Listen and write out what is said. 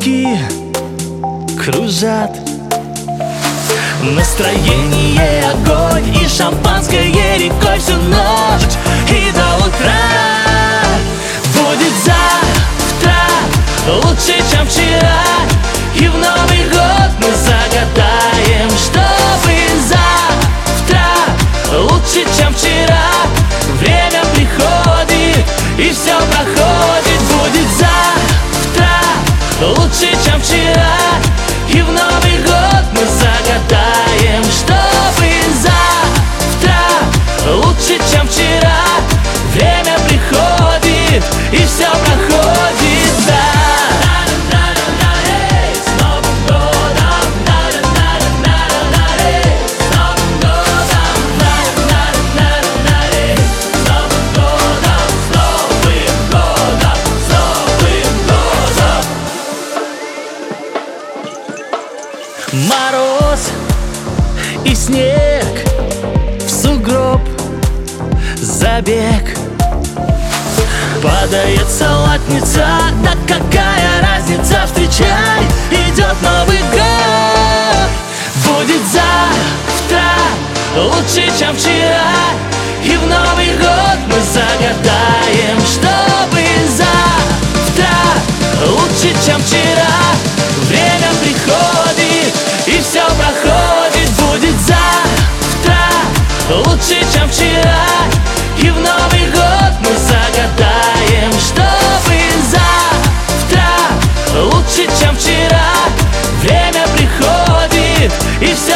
Звезды кружат, настроение огонь и шампанское рекой всю ночь и до утра. Будет завтра лучше, чем вчера, и в Новый год мы загадаем, чтобы завтра лучше, чем вчера. Время приходит и все проходит. Будет завтра лучше, чем вчера, и в Новый год мы загадаем, чтобы завтра лучше, чем вчера. Время приходит и все проходит, да. Мороз и снег, в сугроб забег. Падает салатница, да какая разница, встречай, идет Новый год. Будет завтра лучше, чем вчера, и в Новый год мы загадаем, чтобы завтра лучше, чем вчера. Время приходит и все проходит. Будет завтра лучше, чем вчера, и в Новый год мы загадаем, чтобы завтра лучше, чем вчера. Время приходит и все